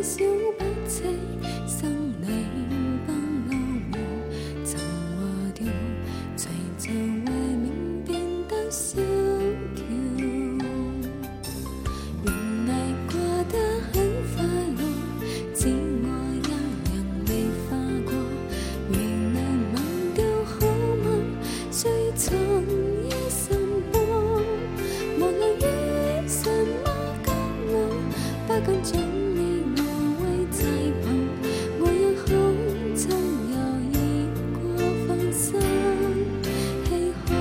少不死，生理不勾我，曾和调，随着怀缅变得萧条。原来过得很快乐，只我一人未化过。如能忘掉好吗？虽曾於什麼，無論於什麼交我，不敢將你我為祭旁，我也好曾猶豫過放生氣候。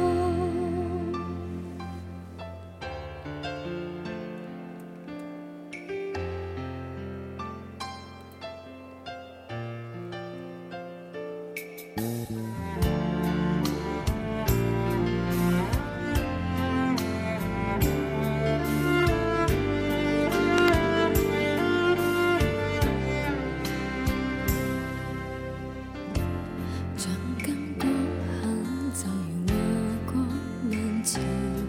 像跟過很就如劃過浪潮，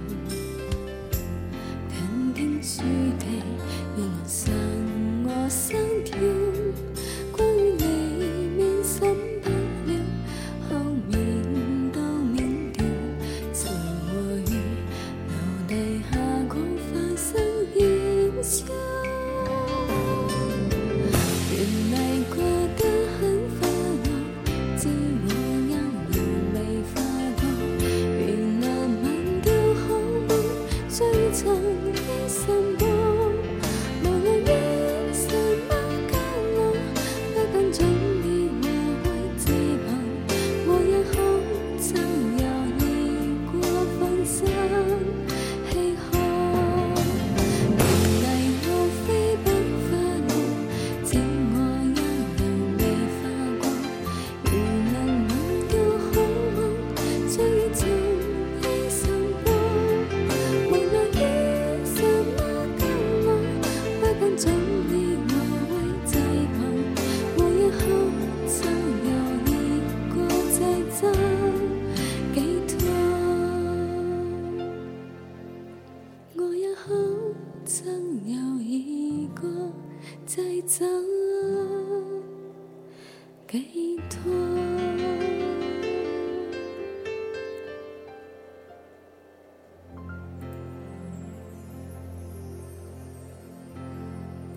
平定樹地亦能散我心跳。關於你免審不了，後面都免掉，曾和於留地下過發生煙消。原來過得很快樂，只我一人未化過。如能忘掉好嗎？雖曾於什麼，無論於什麼交我，不敢將你我為自憑，我也好曾猶豫過放生氣候。原來我非不快樂，只我一人未化過。如能忘掉好嗎？雖曾於什麼，無論於什麼交我，不敢將你我為祭憑，我也好曾猶豫過這真寄託，我也好曾猶豫過這真寄託。